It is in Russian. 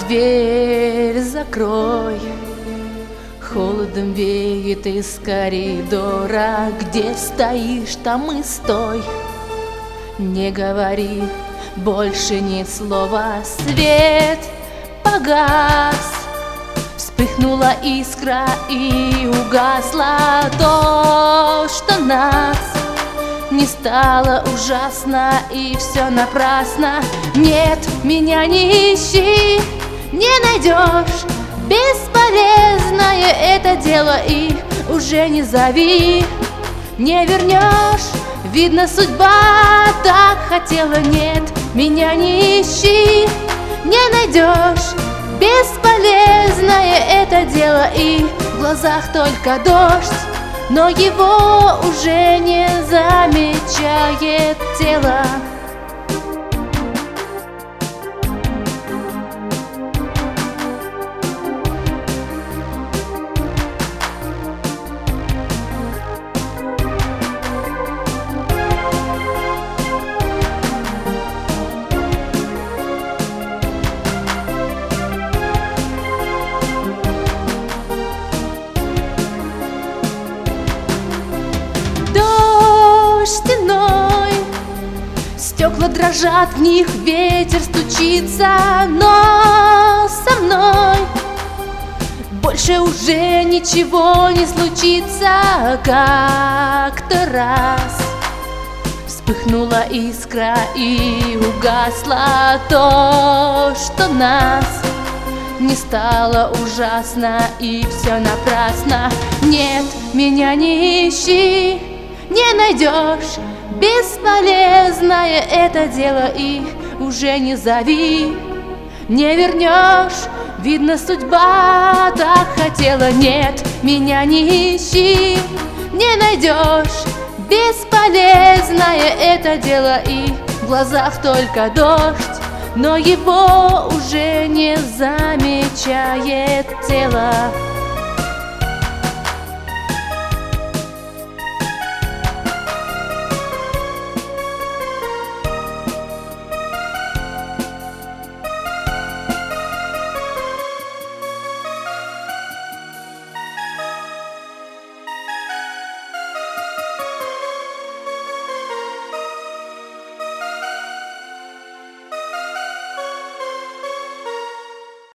дверь закрой. Холодом веет из коридора, где стоишь, там и стой. Не говори больше ни слова, свет погас. Вспыхнула искра и угасла то, что нас не стало ужасно, и все напрасно. Нет, меня не ищи, не найдешь. Бесполезное это дело, и уже не зови, не вернешь. Видно, судьба так хотела. Нет, меня не ищи, не найдешь. Бесполезное это дело, и в глазах только дождь, но его уже не замечает тело. Стеной стекла дрожат, в них ветер стучится, но со мной больше уже ничего не случится. Как-то раз вспыхнула искра и угасла то, что нас не стало ужасно, и все напрасно. Нет, меня не ищи, не найдешь. Бесполезное это дело, и уже не зови, не вернешь. Видно, судьба так хотела. Нет, меня не ищи, не найдешь. Бесполезное это дело, и в глазах только дождь, но его уже не замечает тело.